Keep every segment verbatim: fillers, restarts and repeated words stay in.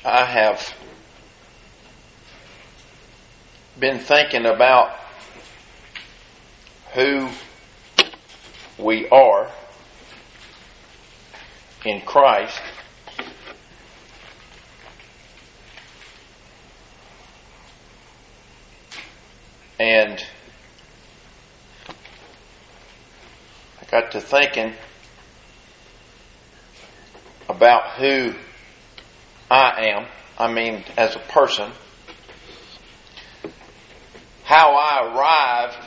I have been thinking about who we are in Christ, and I got to thinking about who I am, I mean as a person, how I arrived,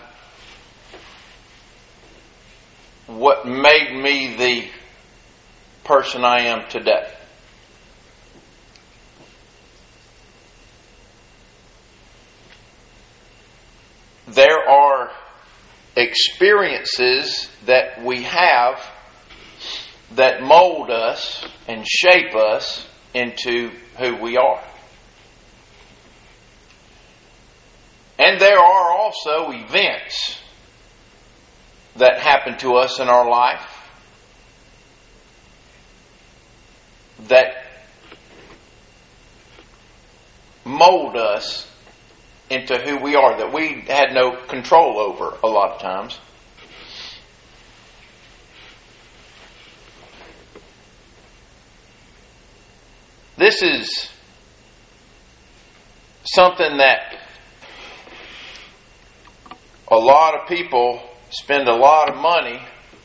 what made me the person I am today. There are experiences that we have that mold us and shape us into who we are. And there are also events that happen to us in our life that mold us into who we are, that we had no control over a lot of times. This is something that a lot of people spend a lot of money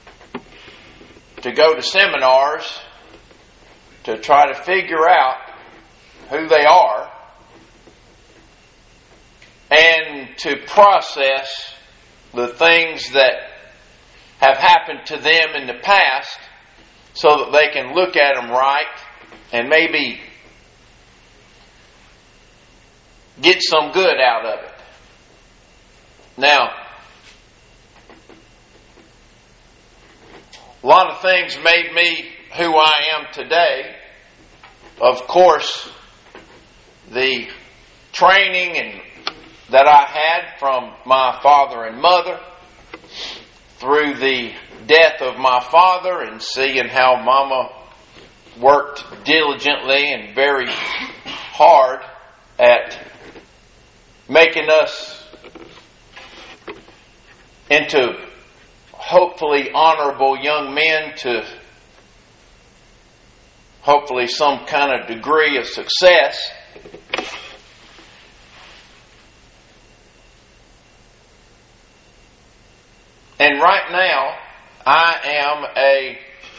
to go to seminars to try to figure out who they are and to process the things that have happened to them in the past so that they can look at them right and maybe get some good out of it. Now, a lot of things made me who I am today. Of course, the training and that I had from my father and mother, through the death of my father and seeing how Mama worked diligently and very hard at making us into hopefully honorable young men to hopefully some kind of degree of success. And right now, I am a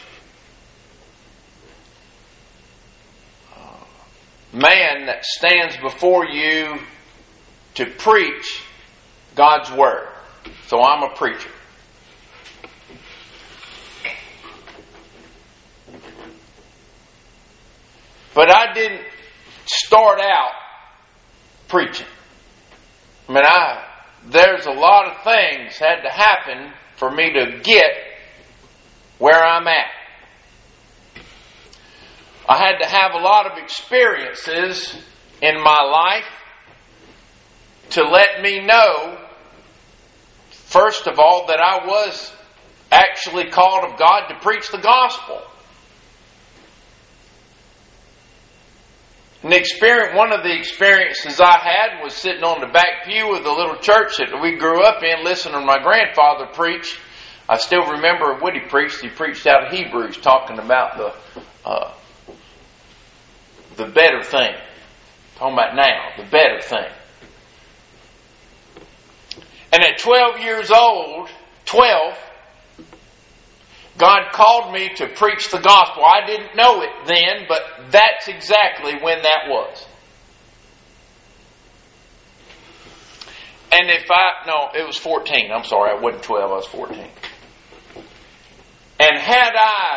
man that stands before you to preach God's Word. So I'm a preacher. But I didn't start out preaching. I mean, I there's a lot of things had to happen for me to get where I'm at. I had to have a lot of experiences in my life to let me know, first of all, that I was actually called of God to preach the gospel. An experience, one of the experiences I had was sitting on the back pew of the little church that we grew up in, listening to my grandfather preach. I still remember what he preached. He preached out of Hebrews, talking about the uh, the better thing. Talking about now, the better thing. And at twelve years old, twelve, God called me to preach the gospel. I didn't know it then, but that's exactly when that was. And if I, no, it was fourteen. I'm sorry, I wasn't twelve, I was fourteen. And had I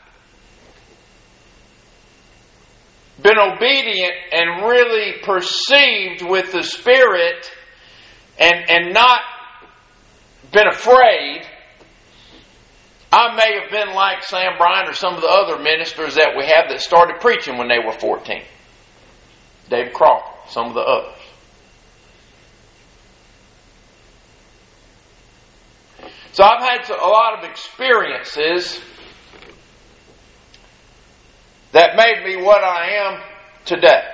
been obedient and really perceived with the Spirit and, and not been afraid, I may have been like Sam Bryant or some of the other ministers that we have that started preaching when they were fourteen. Dave Crawford, some of the others. So I've had a lot of experiences that made me what I am today.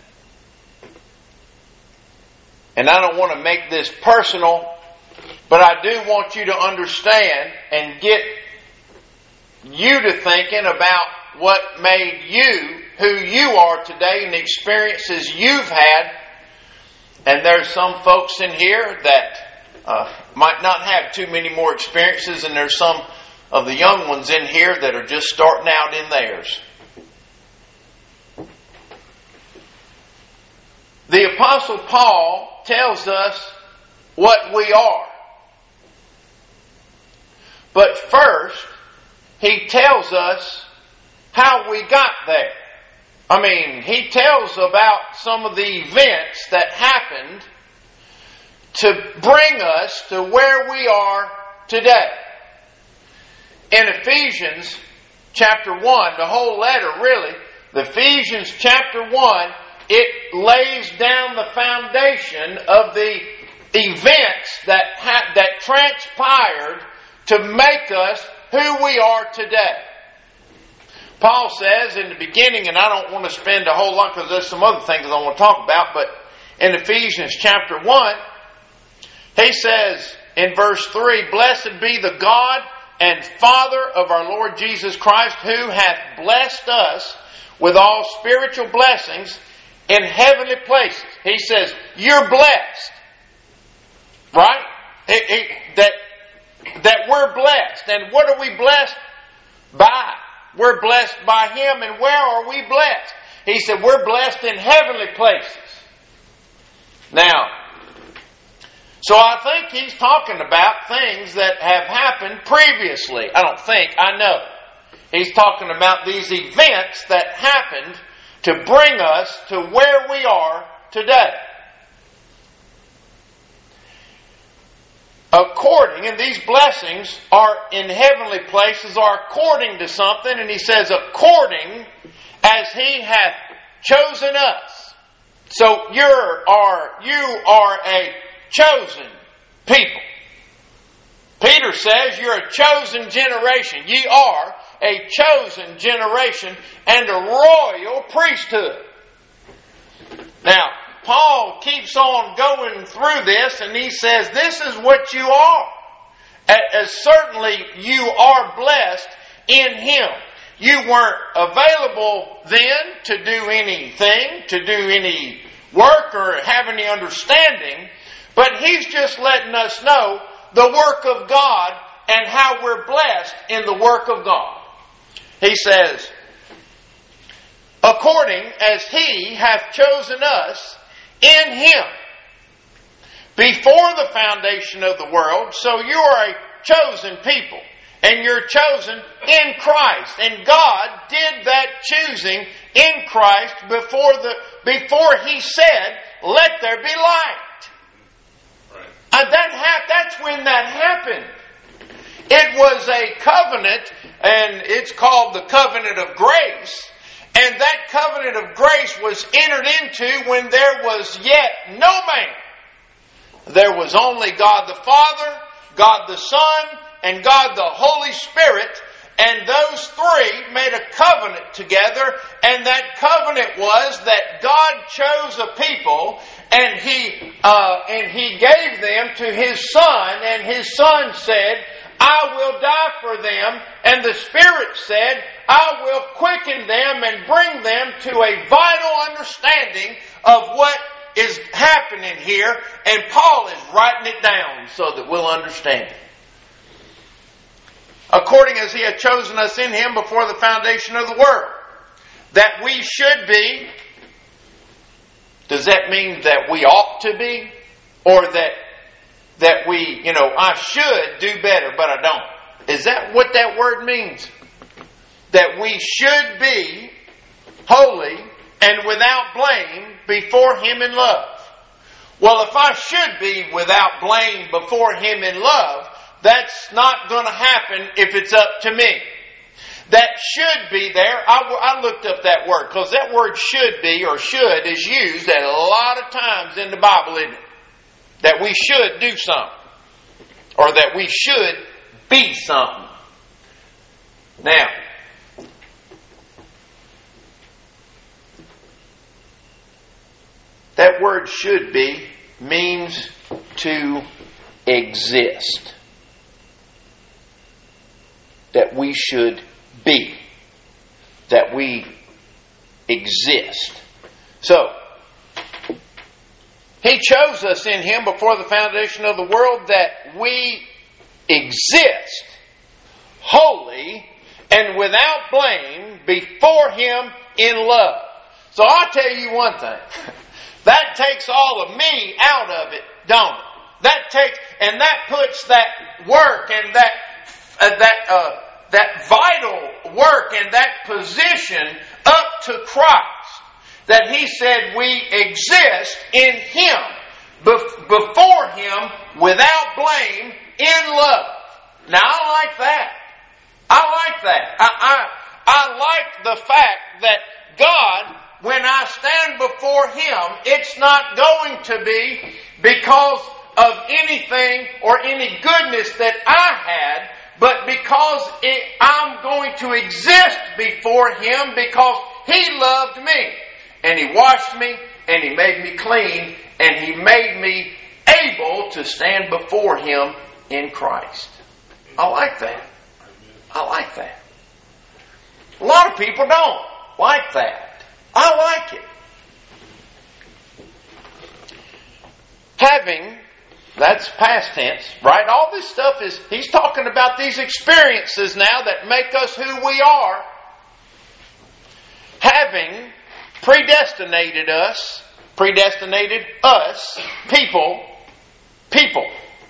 And I don't want to make this personal, but I do want you to understand and get you to thinking about what made you who you are today and the experiences you've had. And there's some folks in here that uh, might not have too many more experiences, and there's some of the young ones in here that are just starting out in theirs. The Apostle Paul tells us what we are. But first, he tells us how we got there. I mean, he tells about some of the events that happened to bring us to where we are today. In Ephesians chapter one, the whole letter really, the Ephesians chapter one, it lays down the foundation of the events that ha- that transpired to make us who we are today. Paul says in the beginning, and I don't want to spend a whole lot because there's some other things I want to talk about, but in Ephesians chapter one, he says in verse three, "Blessed be the God and Father of our Lord Jesus Christ, who hath blessed us with all spiritual blessings in heavenly places." He says, you're blessed. Right? It, it, that, that we're blessed. And what are we blessed by? We're blessed by Him. And where are we blessed? He said we're blessed in heavenly places. Now, so I think he's talking about things that have happened previously. I don't think, I know. He's talking about these events that happened to bring us to where we are today. According, and these blessings are in heavenly places, are according to something, and he says, according as He hath chosen us. So you're, are, you are a chosen people. Peter says you're a chosen generation. Ye are a chosen generation and a royal priesthood. Now, Paul keeps on going through this, and he says this is what you are. As certainly you are blessed in Him. You weren't available then to do anything, to do any work or have any understanding, but he's just letting us know the work of God and how we're blessed in the work of God. He says, according as He hath chosen us in Him before the foundation of the world. So you are a chosen people, and you're chosen in Christ. And God did that choosing in Christ before the before He said, "Let there be light." Right. And that ha- that's when that happened. It was a covenant, and it's called the covenant of grace. And that covenant of grace was entered into when there was yet no man. There was only God the Father, God the Son, and God the Holy Spirit. And those three made a covenant together. And that covenant was that God chose a people, and He uh, and He gave them to His Son. And His Son said, "I will die for them." And the Spirit said, "I will quicken them and bring them to a vital understanding of what is happening here." And Paul is writing it down so that we'll understand it. According as He had chosen us in Him before the foundation of the world, that we should be. Does that mean that we ought to be? Or that that we, you know, I should do better, but I don't? Is that what that word means? That we should be holy and without blame before Him in love. Well, if I should be without blame before Him in love, that's not going to happen if it's up to me. That should be there. I, I looked up that word because that word should be or should is used a lot of times in the Bible, isn't it? That we should do something. Or that we should be something. Now, that word should be means to exist. That we should be. That we exist. So, He chose us in Him before the foundation of the world that we exist holy and without blame before Him in love. So I'll tell you one thing. That takes all of me out of it, don't it? That takes, and that puts that work and that uh, that uh, that vital work and that position up to Christ. That He said we exist in Him, bef- before Him, without blame, in love. Now I like that. I like that. I, I, I like the fact that God, when I stand before Him, it's not going to be because of anything or any goodness that I had, but because it, I'm going to exist before Him because He loved me. And He washed me, and He made me clean, and He made me able to stand before Him in Christ. I like that. I like that. A lot of people don't like that. I like it. Having, that's past tense, right? All this stuff is, he's talking about these experiences now that make us who we are. Having predestinated us, predestinated us, people, people,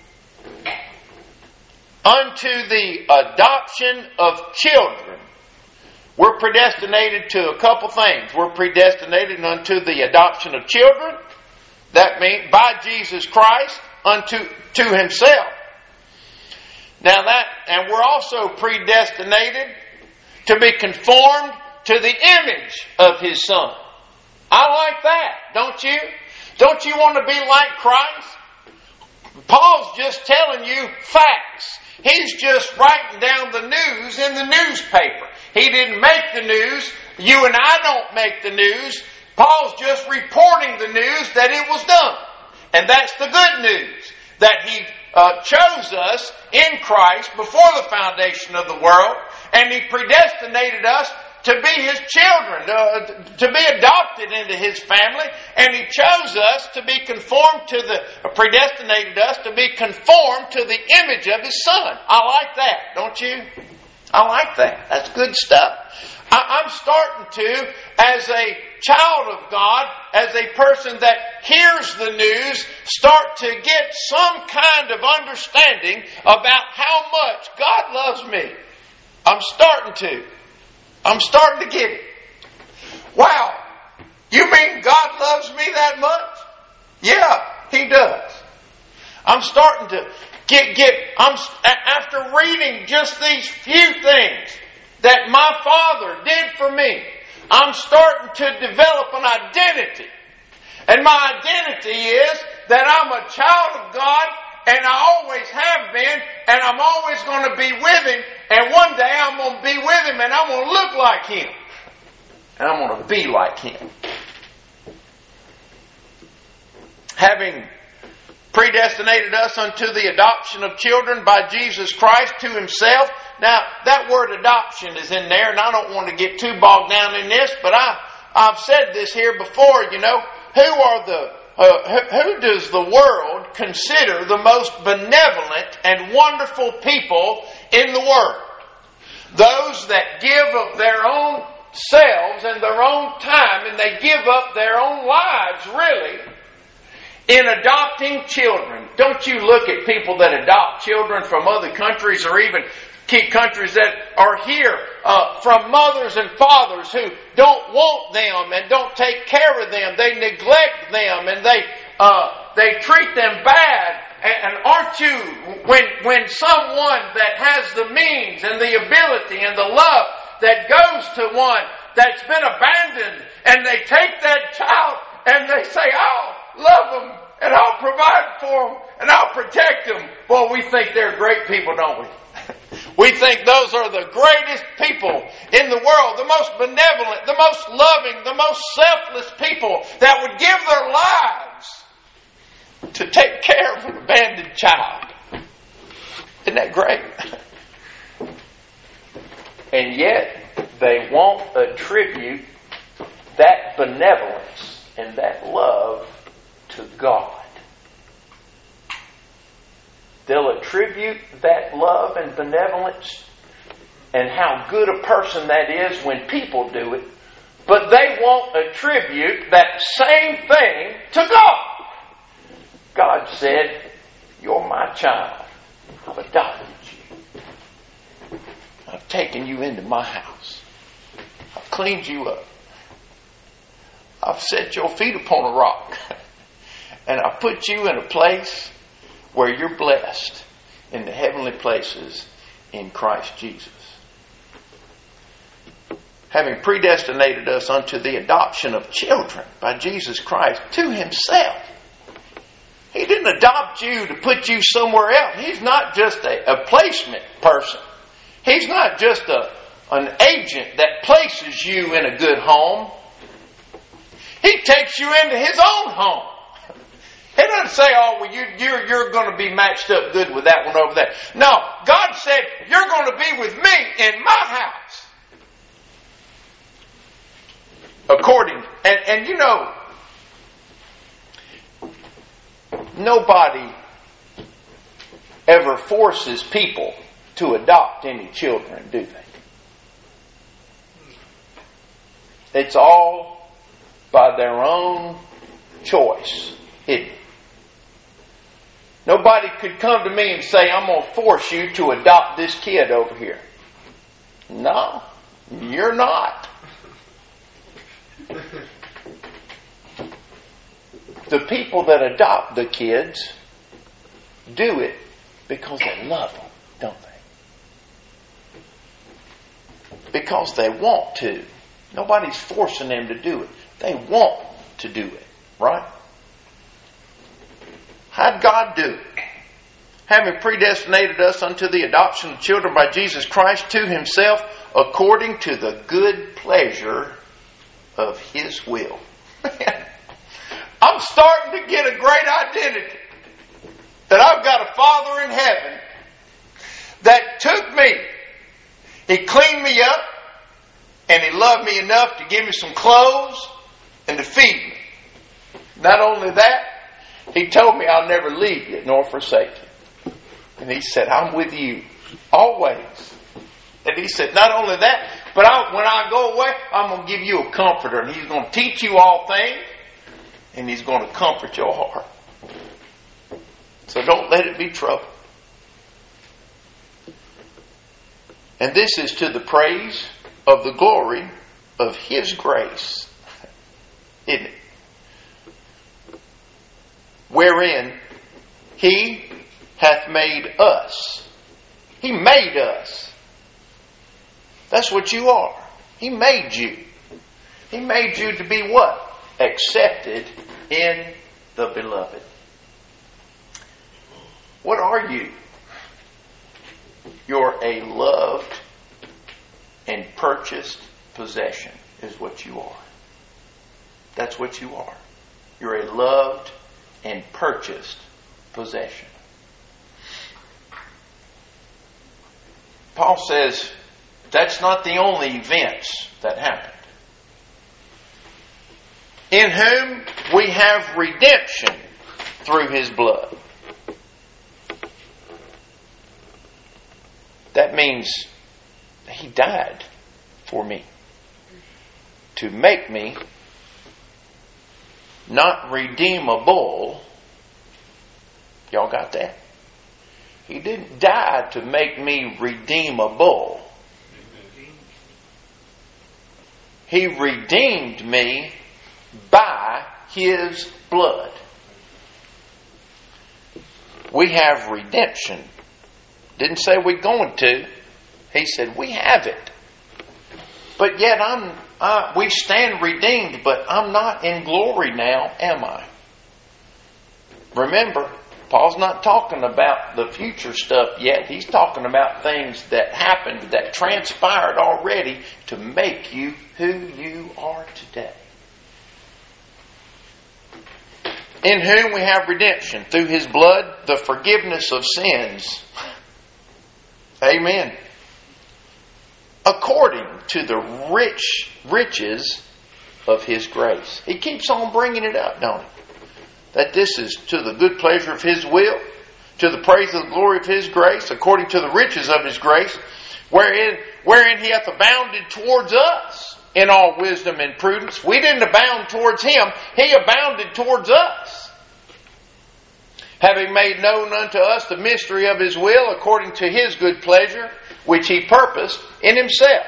unto the adoption of children. We're predestinated to a couple things. We're predestinated unto the adoption of children. That means by Jesus Christ unto to Himself. Now that, and we're also predestinated to be conformed to the image of His Son. I like that, don't you? Don't you want to be like Christ? Paul's just telling you facts. He's just writing down the news in the newspaper. He didn't make the news. You and I don't make the news. Paul's just reporting the news that it was done. And that's the good news. That He uh, chose us in Christ before the foundation of the world. And He predestinated us to be His children, uh, to be adopted into His family. And He chose us to be conformed to the, predestinated us to be conformed to the image of His Son. I like that, don't you? I like that. That's good stuff. I, I'm starting to, as a child of God, as a person that hears the news, start to get some kind of understanding about how much God loves me. I'm starting to. I'm starting to get it. Wow. You mean God loves me that much? Yeah, He does. I'm starting to get, get, I'm, after reading just these few things that my Father did for me, I'm starting to develop an identity. And my identity is that I'm a child of God, and I always have been, and I'm always going to be with Him, and one day I'm going to be with Him, and I'm going to look like Him. And I'm going to be like Him. Having predestinated us unto the adoption of children by Jesus Christ to Himself. Now, that word adoption is in there, and I don't want to get too bogged down in this, but I, I've said this here before, you know, who are the Uh, who, who does the world consider the most benevolent and wonderful people in the world? Those that give of their own selves and their own time, and they give up their own lives, really, in adopting children. Don't you look at people that adopt children from other countries or even key countries that are here uh, from mothers and fathers who don't want them and don't take care of them. They neglect them and they uh, they treat them bad. And, and aren't you, when when someone that has the means and the ability and the love that goes to one that's been abandoned, and they take that child and they say, "I'll love them and I'll provide for them and I'll protect them." Well, we think they're great people, don't we? We think those are the greatest people in the world, the most benevolent, the most loving, the most selfless people that would give their lives to take care of an abandoned child. Isn't that great? And yet, they won't attribute that benevolence and that love to God. They'll attribute that love and benevolence and how good a person that is when people do it, but they won't attribute that same thing to God. God said, "You're my child. I've adopted you. I've taken you into my house. I've cleaned you up. I've set your feet upon a rock. And I've put you in a place where you're blessed in the heavenly places in Christ Jesus." Having predestinated us unto the adoption of children by Jesus Christ to Himself. He didn't adopt you to put you somewhere else. He's not just a, a placement person. He's not just a, an agent that places you in a good home. He takes you into His own home. He doesn't say, "Oh, well, you, you're, you're going to be matched up good with that one over there." No, God said, "You're going to be with me in my house." According, and, and you know, nobody ever forces people to adopt any children, do they? It's all by their own choice, isn't it? Nobody could come to me and say, "I'm going to force you to adopt this kid over here." No, you're not. The people that adopt the kids do it because they love them, don't they? Because they want to. Nobody's forcing them to do it. They want to do it, right? How'd God do it? Having predestinated us unto the adoption of children by Jesus Christ to Himself, according to the good pleasure of His will. I'm starting to get a great identity. That I've got a Father in heaven that took me. He cleaned me up, and He loved me enough to give me some clothes and to feed me. Not only that, He told me, "I'll never leave you nor forsake you." And He said, "I'm with you always." And He said, not only that, but I, when I go away, I'm going to give you a comforter. And He's going to teach you all things. And He's going to comfort your heart. So don't let it be troubled. And this is to the praise of the glory of His grace. Isn't it? Wherein He hath made us. He made us. That's what you are. He made you. He made you to be what? Accepted in the Beloved. What are you? You're a loved and purchased possession is what you are. That's what you are. You're a loved and purchased possession. Paul says that's not the only events that happened. In whom we have redemption through His blood. That means He died for me. To make me not redeemable. Y'all got that? He didn't die to make me redeemable. He redeemed me by His blood. We have redemption. Didn't say we're going to. He said we have it. But yet I'm, uh, we stand redeemed, but I'm not in glory now, am I? Remember, Paul's not talking about the future stuff yet. He's talking about things that happened, that transpired already to make you who you are today. In whom we have redemption, through His blood, the forgiveness of sins. Amen. According to the rich riches of His grace. He keeps on bringing it up, don't he? That this is to the good pleasure of His will, to the praise of the glory of His grace, according to the riches of His grace, wherein, wherein He hath abounded towards us in all wisdom and prudence. We didn't abound towards Him. He abounded towards us. Having made known unto us the mystery of His will, according to His good pleasure, which He purposed in Himself.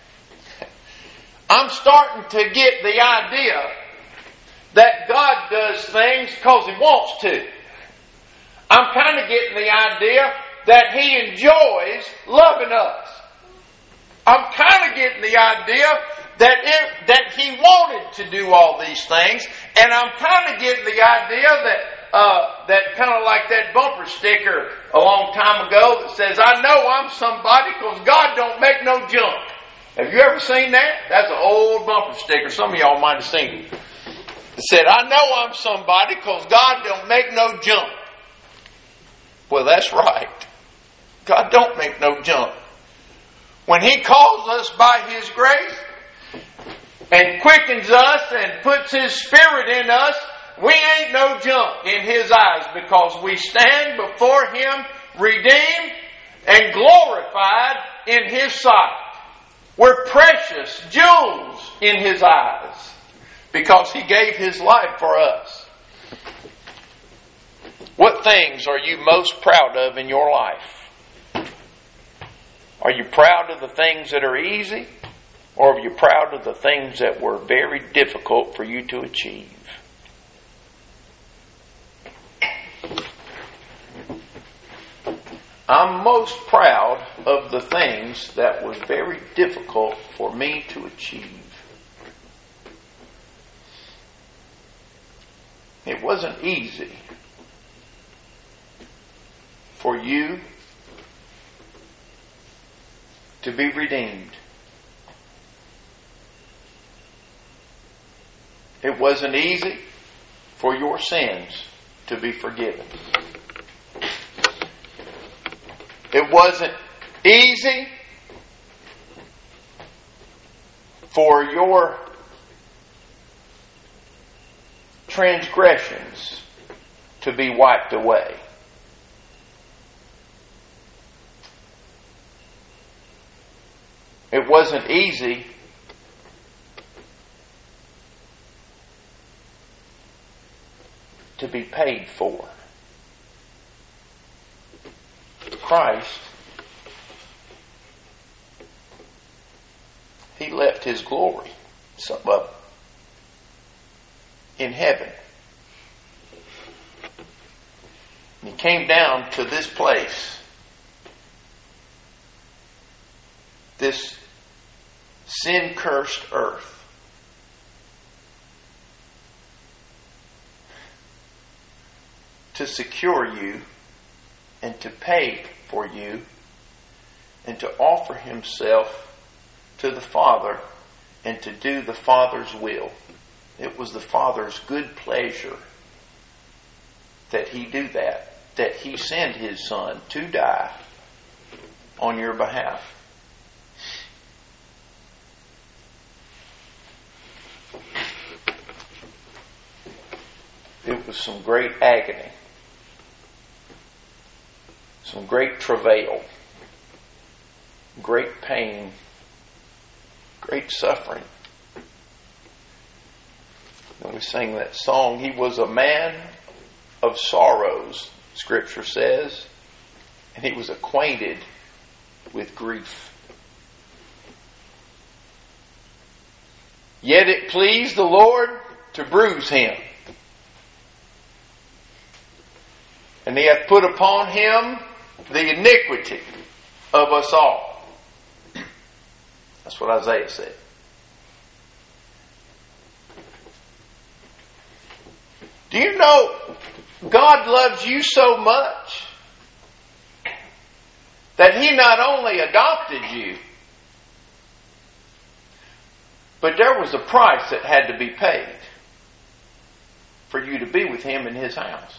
I'm starting to get the idea that God does things because He wants to. I'm kind of getting the idea that He enjoys loving us. I'm kind of getting the idea that it, that He wanted to do all these things, and I'm kind of getting the idea that uh, that kind of like that bumper sticker a long time ago that says, "I know I'm somebody because God don't make no junk." Have you ever seen that? That's an old bumper sticker. Some of y'all might have seen it. It said, "I know I'm somebody because God don't make no junk." Well, that's right. God don't make no junk. When He calls us by His grace and quickens us and puts His Spirit in us, we ain't no junk in His eyes because we stand before Him redeemed and glorified in His sight. We're precious jewels in His eyes. Because He gave His life for us. What things are you most proud of in your life? Are you proud of the things that are easy? Or are you proud of the things that were very difficult for you to achieve? I'm most proud of the things that was very difficult for me to achieve. It wasn't easy for you to be redeemed. It wasn't easy for your sins to be forgiven. It wasn't easy for your transgressions to be wiped away. It wasn't easy to be paid for. Christ, He left His glory, some of it, in heaven. He came down to this place, this sin-cursed earth, to secure you and to pay for you and to offer Himself to the Father and to do the Father's will. It was the Father's good pleasure that He do that, that He send His Son to die on your behalf. It was some great agony, some great travail, great pain, great suffering. When we sing that song, He was a man of sorrows, Scripture says, and He was acquainted with grief. Yet it pleased the Lord to bruise Him, and He hath put upon Him the iniquity of us all. That's what Isaiah said. Do you know God loves you so much that He not only adopted you, but there was a price that had to be paid for you to be with Him in His house.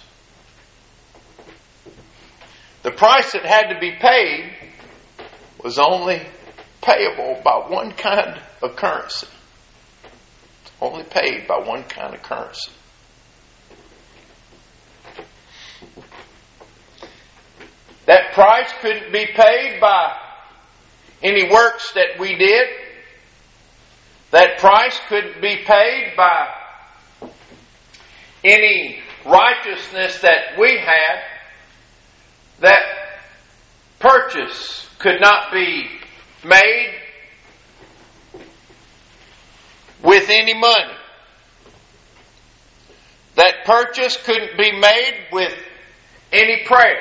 The price that had to be paid was only payable by one kind of currency. It's only paid by one kind of currency. That price couldn't be paid by any works that we did. That price couldn't be paid by any righteousness that we had. That purchase could not be made with any money. That purchase couldn't be made with any prayer.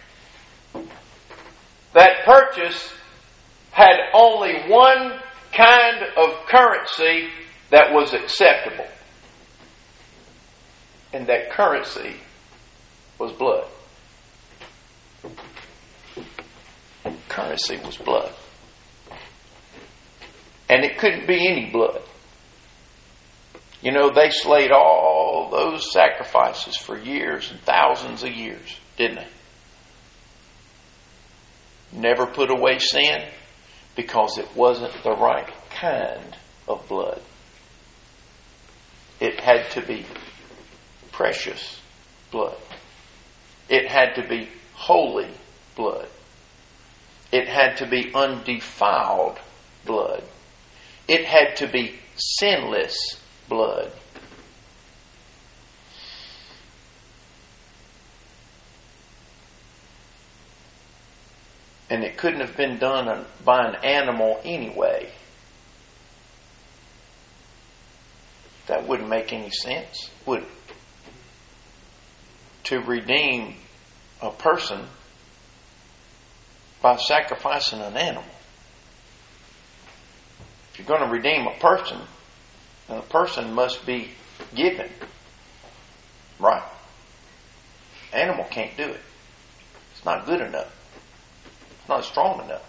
That purchase had only one kind of currency that was acceptable. And that currency was blood. Currency was blood. And it couldn't be any blood. You know, they slayed all those sacrifices for years and thousands of years, didn't they? Never put away sin because it wasn't the right kind of blood. It had to be precious blood. It had to be holy blood. It had to be undefiled blood. It had to be sinless blood. And it couldn't have been done by an animal anyway. That wouldn't make any sense, would it? To redeem a person by sacrificing an animal. If you're going to redeem a person, then a person must be given. Right? Animal can't do it. It's not good enough. It's not strong enough.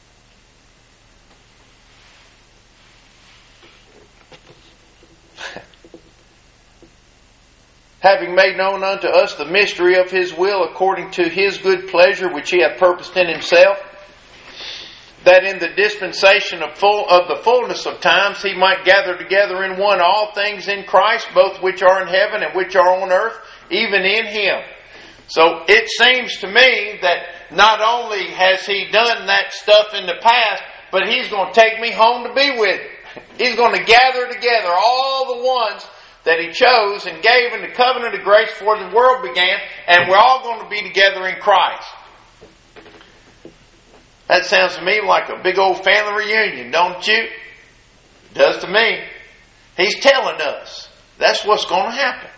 Having made known unto us the mystery of His will according to His good pleasure which He hath purposed in Himself, that in the dispensation of full of the fullness of times He might gather together in one all things in Christ, both which are in heaven and which are on earth, even in Him. So it seems to me that not only has He done that stuff in the past, but He's going to take me home to be with Him. He's going to gather together all the ones that He chose and gave in the covenant of grace before the world began, and we're all going to be together in Christ. That sounds to me like a big old family reunion, don't you? It does to me. He's telling us that's what's going to happen.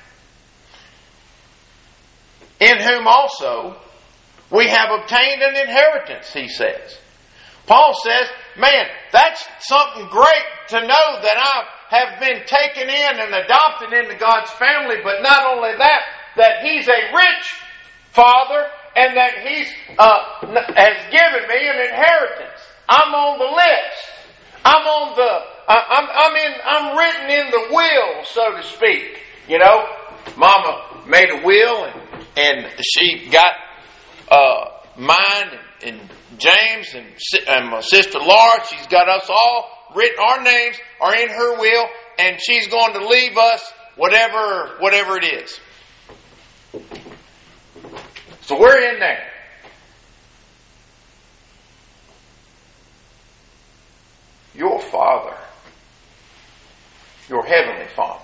In whom also we have obtained an inheritance, he says. Paul says, man, that's something great to know that I have been taken in and adopted into God's family, but not only that, that He's a rich Father and that He's uh, has given me an inheritance. I'm on the list. I'm on the, uh, I'm, I'm in, I'm written in the will, so to speak. You know, Mama made a will and, and she got uh, mine and, and James and, and my sister Laura. She's got us all written. Our names are in her will, and she's going to leave us whatever, whatever it is. So we're in there. Your Father, your Heavenly Father,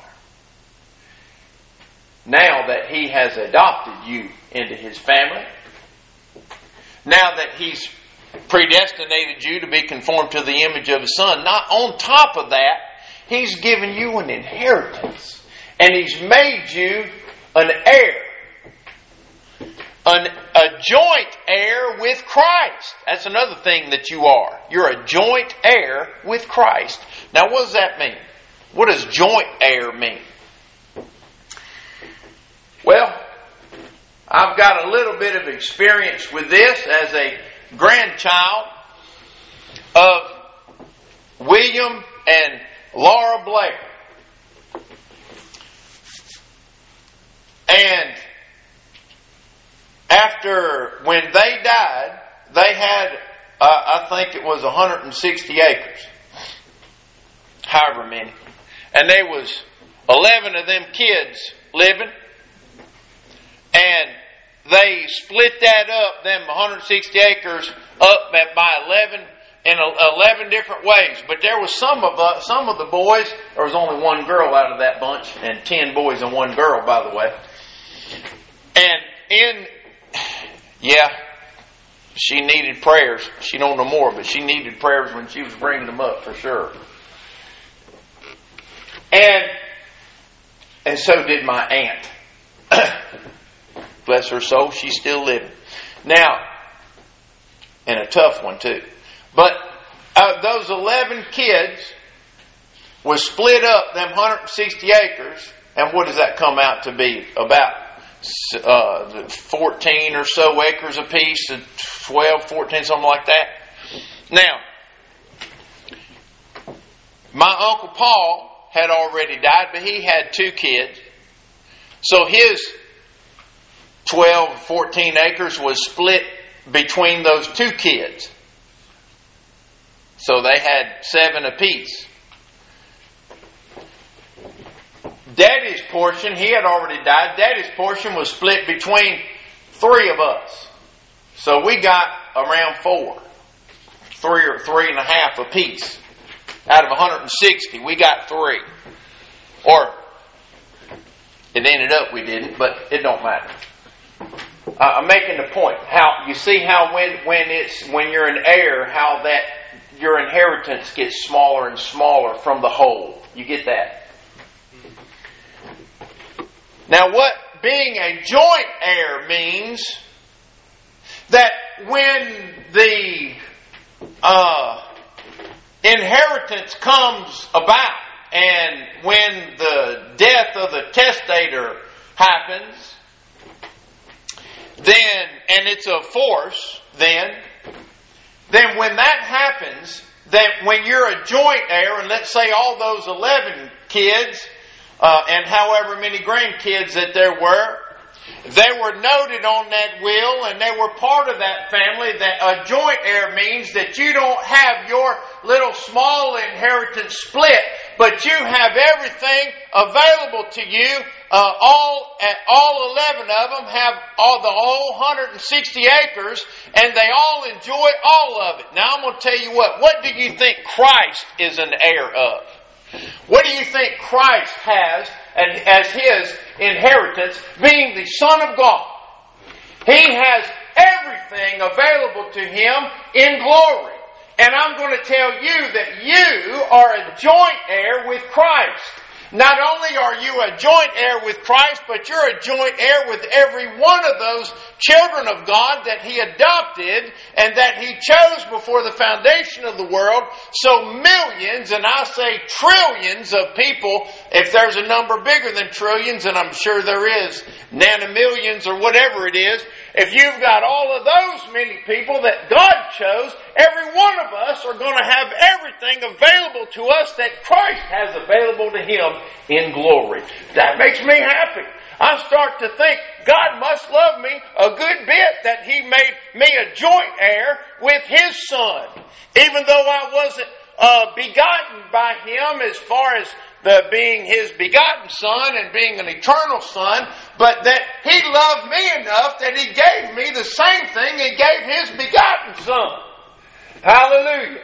now that He has adopted you into His family, now that He's predestinated you to be conformed to the image of His Son, not on top of that, He's given you an inheritance. And He's made you an heir. An, a joint heir with Christ. That's another thing that you are. You're a joint heir with Christ. Now what does that mean? What does joint heir mean? Well, I've got a little bit of experience with this as a grandchild of William and Laura Blair. And after, when they died, they had, uh, I think it was one hundred sixty acres. However many. And there was eleven of them kids living. And they split that up, them one hundred sixty acres, up by eleven in eleven different ways. But there was some of uh, some of the boys, there was only one girl out of that bunch, and ten boys and one girl, by the way. And in, yeah, she needed prayers. She don't know more, but she needed prayers when she was bringing them up, for sure. And, and so did my aunt. Bless her soul, she's still living. Now, and a tough one too. But uh, those eleven kids was split up, them one hundred sixty acres, and what does that come out to be? About uh, fourteen or so acres apiece, twelve, fourteen, something like that. Now, my Uncle Paul had already died, but he had two kids. So his twelve, fourteen acres was split between those two kids. So they had seven apiece. Daddy's portion, he had already died. Daddy's portion was split between three of us. So we got around four. Three or three and a half apiece. Out of one hundred sixty, we got three. Or, it ended up we didn't, but it don't matter. Uh, I'm making the point. How you see how when when it's when you're an heir, how that your inheritance gets smaller and smaller from the whole. You get that? Now, what being a joint heir means, that when the uh, inheritance comes about, and when the death of the testator happens, then, and it's a force, then, then when that happens, that when you're a joint heir, and let's say all those eleven kids, uh, and however many grandkids that there were, they were noted on that will, and they were part of that family. That a joint heir means that you don't have your little small inheritance split, but you have everything available to you. Uh, all all eleven of them have all the whole one hundred sixty acres, and they all enjoy all of it. Now I'm going to tell you what. What do you think Christ is an heir of? What do you think Christ has as his inheritance, being the Son of God? He has everything available to him in glory. And I'm going to tell you that you are a joint heir with Christ. Not only are you a joint heir with Christ, but you're a joint heir with every one of those children of God that He adopted and that He chose before the foundation of the world. So millions, and I say trillions of people, if there's a number bigger than trillions, and I'm sure there is, nanomillions or whatever it is, if you've got all of those many people that God chose, every one of us are going to have everything available to us that Christ has available to Him in glory. That makes me happy. I start to think God must love me a good bit that He made me a joint heir with His Son. Even though I wasn't uh, begotten by Him as far as the being His begotten Son and being an eternal Son, but that He loved me enough that He gave me the same thing He gave His begotten Son. Hallelujah.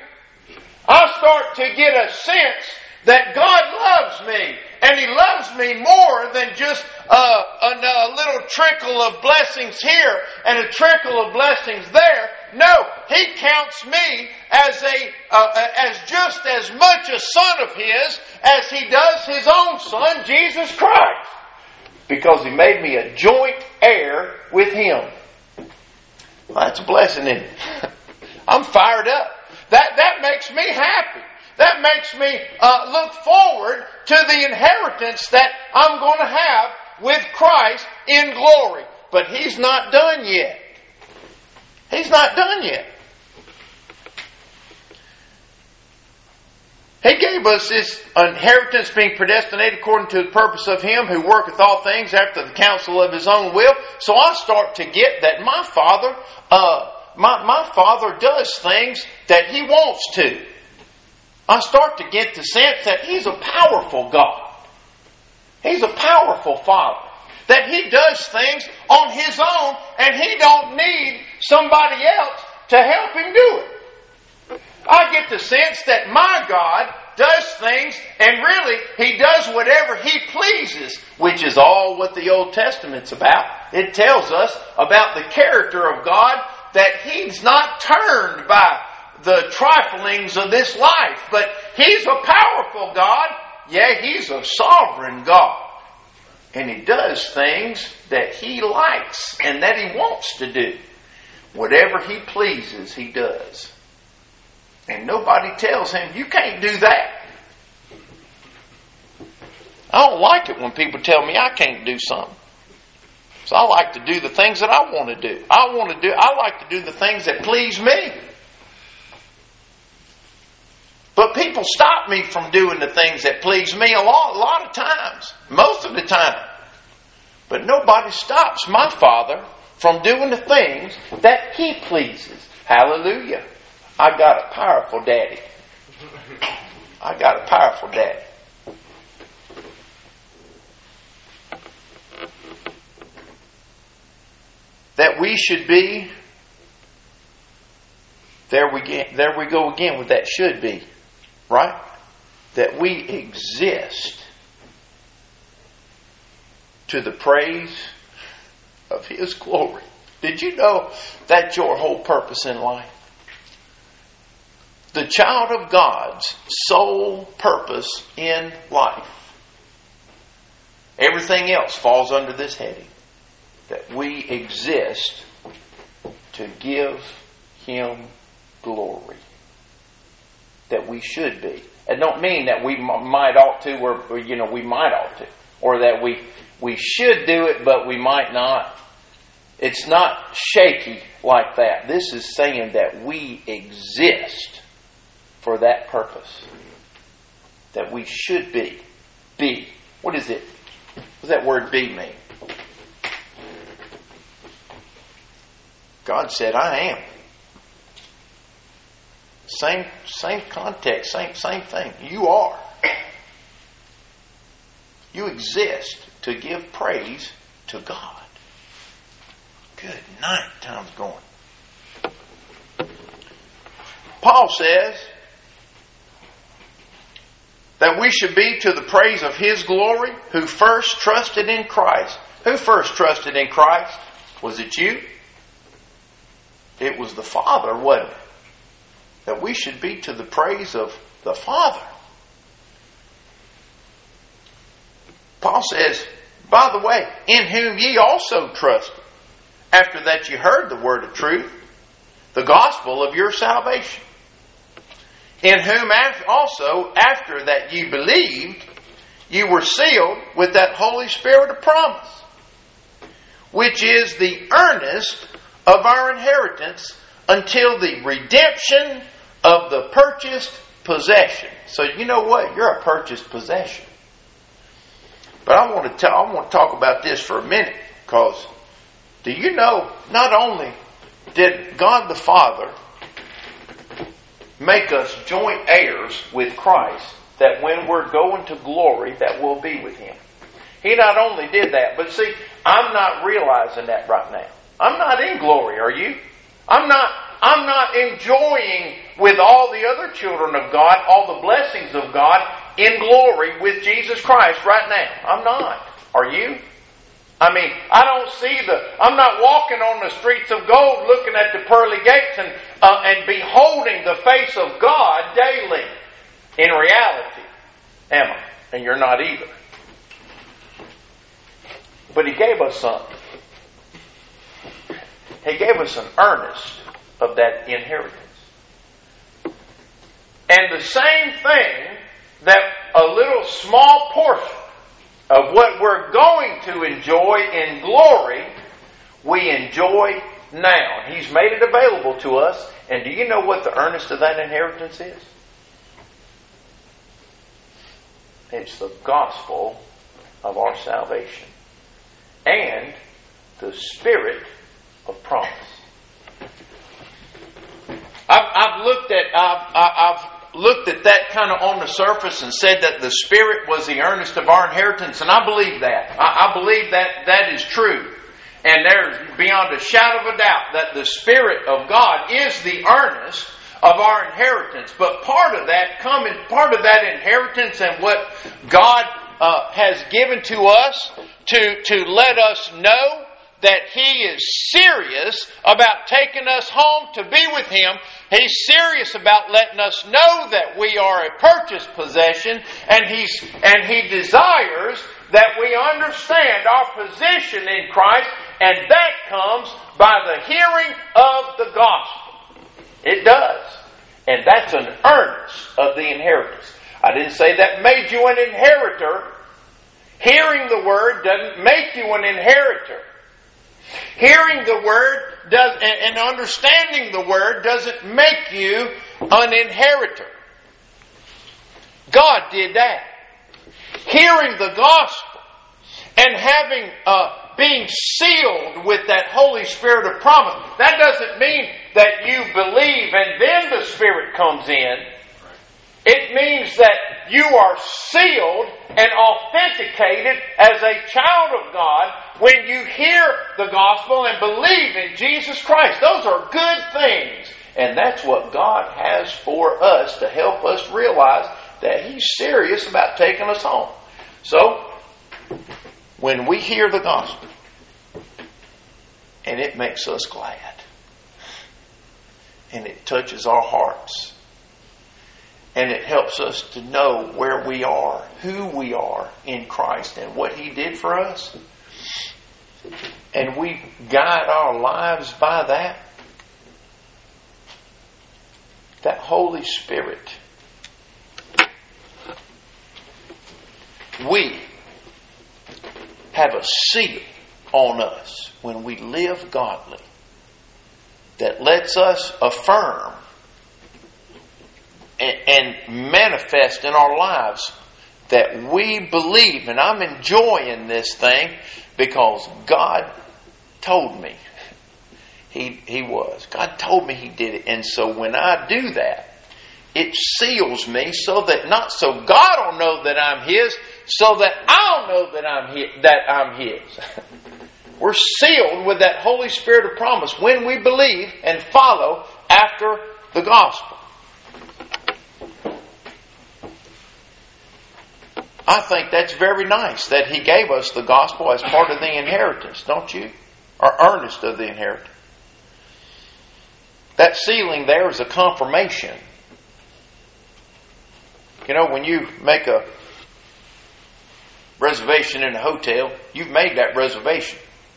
I start to get a sense that God loves me, and He loves me more than just uh, a, a little trickle of blessings here and a trickle of blessings there. No, He counts me as a uh, as just as much a son of His as He does His own Son, Jesus Christ, because He made me a joint heir with Him. Well, that's a blessing, isn't it? I'm fired up. That that makes me happy. That makes me uh, look forward to the inheritance that I'm going to have with Christ in glory. but He's not done yet. He's not done yet. He gave us this inheritance being predestinated according to the purpose of Him who worketh all things after the counsel of His own will. So I start to get that my Father, uh, my, my Father does things that He wants to. I start to get the sense that He's a powerful God. He's a powerful Father. That He does things on His own and He don't need somebody else to help Him do it. I get the sense that my God does things and really He does whatever He pleases, which is all what the Old Testament's about. It tells us about the character of God, that He's not turned by the triflings of this life, but He's a powerful God. Yeah, He's a sovereign God. And He does things that He likes and that He wants to do. Whatever He pleases, He does. And nobody tells Him, you can't do that. I don't like it when people tell me I can't do something. So I like to do the things that I want to do. I want to do, I like to do the things that please me. But people stop me from doing the things that please me a lot, a lot of times. Most of the time. But nobody stops my Father from doing the things that He pleases. Hallelujah. I got a powerful daddy. I got a powerful daddy. That we should be, there we get, there we go again with that should be, right? That we exist to the praise of His glory. Did you know that's your whole purpose in life? The child of God's sole purpose in life. Everything else falls under this heading. That we exist to give Him glory. That we should be. It don't mean that we might ought to, or, or you know, we might ought to. Or that we, we should do it, but we might not. It's not shaky like that. This is saying that we exist for that purpose. That we should be. Be. What is it? What does that word be mean? God said, I am. Same, same context, same, same thing. You are. You exist to give praise to God. Good night. Time's going. Paul says that we should be to the praise of His glory, who first trusted in Christ. Who first trusted in Christ? Was it you? It was the Father, wasn't it? That we should be to the praise of the Father. Paul says, by the way, in whom ye also trusted, after that you heard the word of truth, the gospel of your salvation. In whom also, after that ye believed, you were sealed with that Holy Spirit of promise, which is the earnest of our inheritance until the redemption of the purchased possession. So you know what? You're a purchased possession. But I want to tell, I want to talk about this for a minute, because do you know, not only did God the Father make us joint heirs with Christ, that when we're going to glory, that we'll be with Him. He not only did that, but see, I'm not realizing that right now. I'm not in glory, are you? I'm not, I'm not enjoying with all the other children of God, all the blessings of God in glory with Jesus Christ right now. I'm not. Are you? I mean, I don't see the, I'm not walking on the streets of gold looking at the pearly gates and, uh, and beholding the face of God daily. In reality, am I? And you're not either. But He gave us something. He gave us an earnest of that inheritance. And the same thing that a little small portion of what we're going to enjoy in glory we enjoy now. He's made it available to us. And do you know what the earnest of that inheritance is? It's the gospel of our salvation and the spirit of promise. I've, I've looked at I've, I've looked at that kind of on the surface and said that the spirit was the earnest of our inheritance, and I believe that. I, I believe that that is true, and there's beyond a shadow of a doubt that the Spirit of God is the earnest of our inheritance. But part of that coming, part of that inheritance and what God uh, has given to us to to let us know that He is serious about taking us home to be with Him. He's serious about letting us know that we are a purchased possession, and He's and He desires that we understand our position in Christ, and that comes by the hearing of the gospel. It does. And that's an earnest of the inheritance. I didn't say that made you an inheritor. Hearing the Word doesn't make you an inheritor. Hearing the Word does, and understanding the Word doesn't make you an inheritor. God did that. Hearing the gospel and having uh, being sealed with that Holy Spirit of promise. That doesn't mean that you believe and then the Spirit comes in. It means that you are sealed and authenticated as a child of God when you hear the gospel and believe in Jesus Christ. Those are good things. And that's what God has for us to help us realize that He's serious about taking us home. So, when we hear the gospel, and it makes us glad, and it touches our hearts, and it helps us to know where we are, who we are in Christ, and what He did for us, and we guide our lives by that, that Holy Spirit, we have a seal on us when we live godly that lets us affirm and, and manifest in our lives that we believe, and I'm enjoying this thing because God told me He, he was. God told me He did it. And so when I do that, it seals me so that not so God will know that I'm His, so that I'll know that I'm His, that I'm His. We're sealed with that Holy Spirit of promise when we believe and follow after the gospel. I think that's very nice that He gave us the gospel as part of the inheritance, don't you? Or earnest of the inheritance. That sealing there is a confirmation. You know, when you make a reservation in a hotel, you've made that reservation.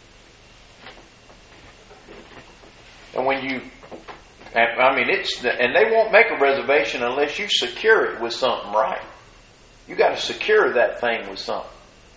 And when you, I mean, it's, and they won't make a reservation unless you secure it with something, right? You got to secure that thing with something.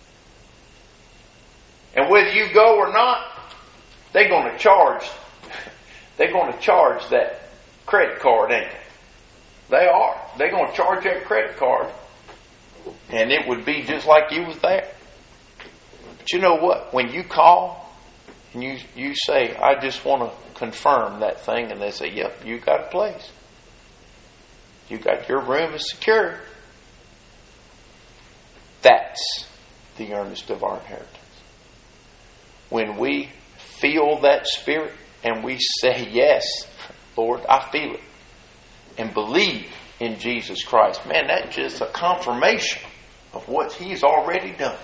And whether you go or not, they're going to charge, they're going to charge that credit card, ain't they? They are. They're going to charge that credit card. And it would be just like you was there. But you know what? When you call and you, you say, I just want to confirm that thing, and they say, yep, you got a place. You got your room is secure. That's the earnest of our inheritance. When we feel that Spirit and we say, yes, Lord, I feel it, and believe in Jesus Christ, man, that's just a confirmation of what He's already done.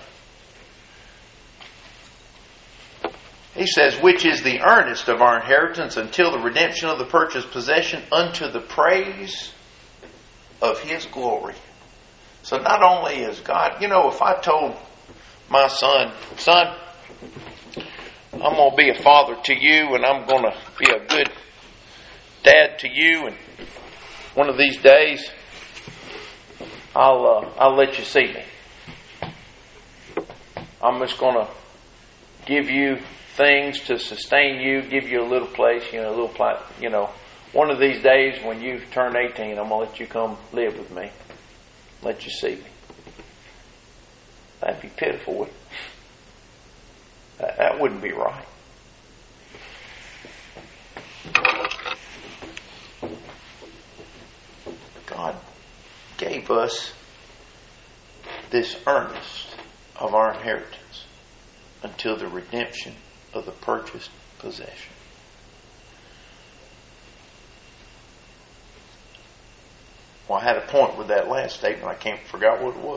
He says, which is the earnest of our inheritance until the redemption of the purchased possession unto the praise of His glory. So not only is God, you know, if I told my son, son, I'm going to be a father to you, and I'm going to be a good dad to you, and one of these days I'll uh, I'll let you see me. I'm just going to give you things to sustain you, give you a little place, you know, a little pla- you know. One of these days when you turn eighteen, I'm going to let you come live with me. Let you see me. That'd be pitiful, wouldn't it? That, that wouldn't be right. God gave us this earnest of our inheritance until the redemption of the purchased possession. Well, I had a point with that last statement. I can't forget what it was.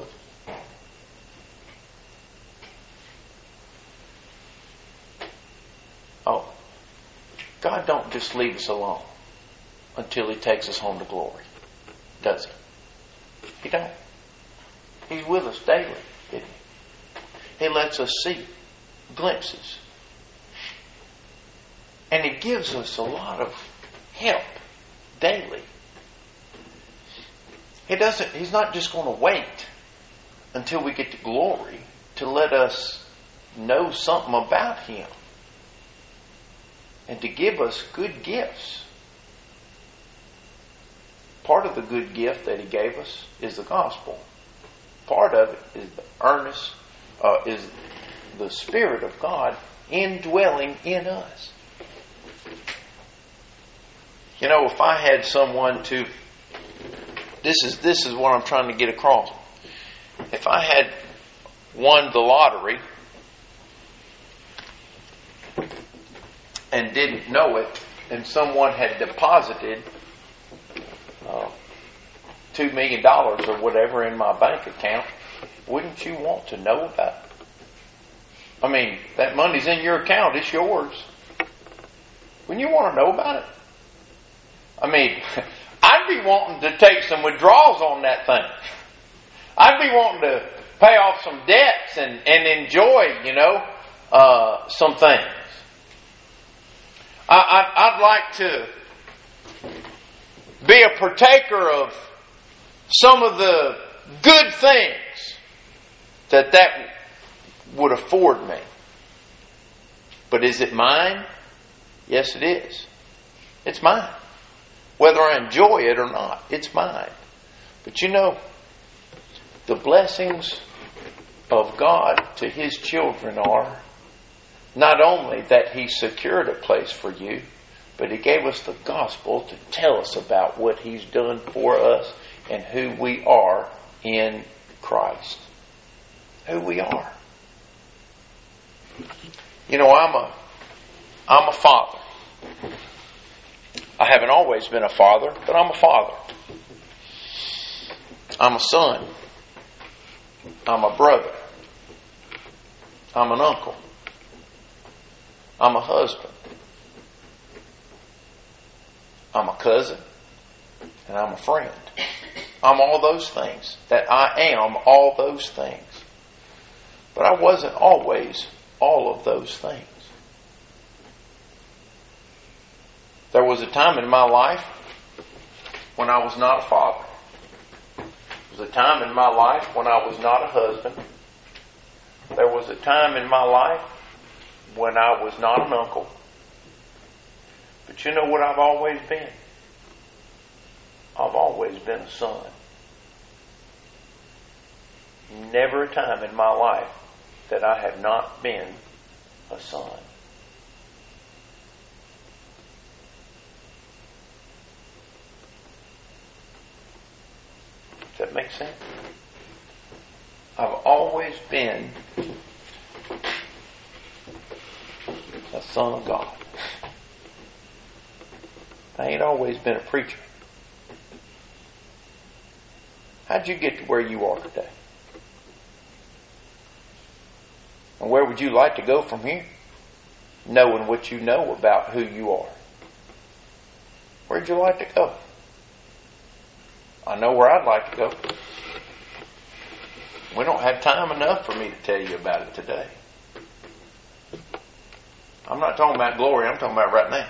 Oh, God don't just leave us alone until He takes us home to glory, does He? He don't. He's with us daily, isn't He? He lets us see glimpses. And He gives us a lot of help daily. He doesn't, He's not just going to wait until we get to glory to let us know something about Him and to give us good gifts. Part of the good gift that He gave us is the gospel. Part of it is the earnest, uh, is the Spirit of God indwelling in us. You know, if I had someone to, this is this is what I'm trying to get across. If I had won the lottery and didn't know it, and someone had deposited uh, two million dollars or whatever in my bank account, wouldn't you want to know about it? I mean, that money's in your account. It's yours. Wouldn't you want to know about it? I mean, I'd be wanting to take some withdrawals on that thing. I'd be wanting to pay off some debts and, and enjoy, you know, uh, some things. I, I, I'd like to be a partaker of some of the good things that that would afford me. But is it mine? Yes, it is. It's mine. Whether I enjoy it or not, it's mine. But you know, the blessings of God to His children are not only that He secured a place for you, but He gave us the gospel to tell us about what He's done for us and who we are in Christ. Who we are. You know, I'm a I'm a father. I haven't always been a father, but I'm a father. I'm a son. I'm a brother. I'm an uncle. I'm a husband. I'm a cousin. And I'm a friend. I'm all those things. That I am all those things. But I wasn't always all of those things. There was a time in my life when I was not a father. There was a time in my life when I was not a husband. There was a time in my life when I was not an uncle. But you know what I've always been? I've always been a son. Never a time in my life that I have not been a son. Does that make sense? I've always been a son of God. I ain't always been a preacher. How'd you get to where you are today? And where would you like to go from here? Knowing what you know about who you are. Where'd you like to go? I know where I'd like to go. We don't have time enough for me to tell you about it today. I'm not talking about glory, I'm talking about right now.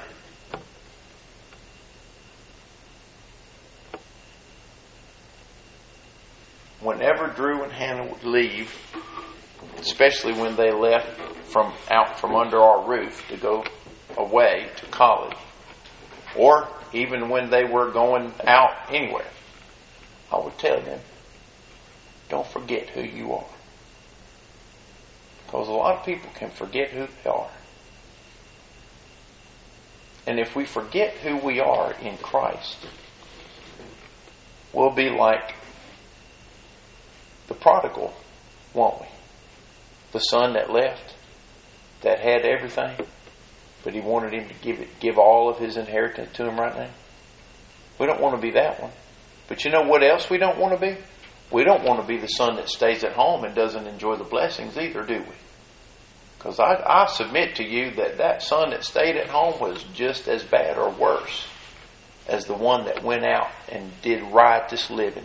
Whenever Drew and Hannah would leave, especially when they left from out from under our roof to go away to college, or even when they were going out anywhere, I would tell them, don't forget who you are. Because a lot of people can forget who they are. And if we forget who we are in Christ, we'll be like the prodigal, won't we? The son that left, that had everything, but he wanted him to give it, give all of his inheritance to him right now. We don't want to be that one. But you know what else we don't want to be? We don't want to be the son that stays at home and doesn't enjoy the blessings either, do we? Because I, I submit to you that that son that stayed at home was just as bad or worse as the one that went out and did riotous living.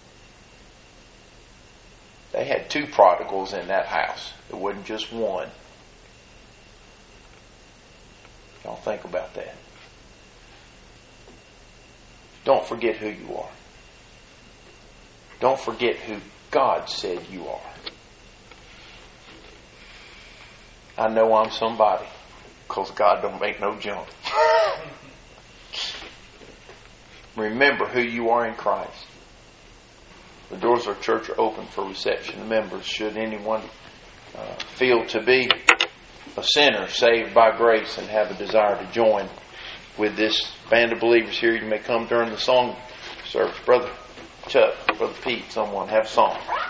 They had two prodigals in that house. It wasn't just one. Y'all think about that. Don't forget who you are. Don't forget who God said you are. I know I'm somebody because God don't make no junk. Remember who you are in Christ. The doors of our church are open for reception of members. Should anyone uh, feel to be a sinner saved by grace and have a desire to join with this band of believers here, you may come during the song service. Brother Chuck, Brother Pete, someone have a song.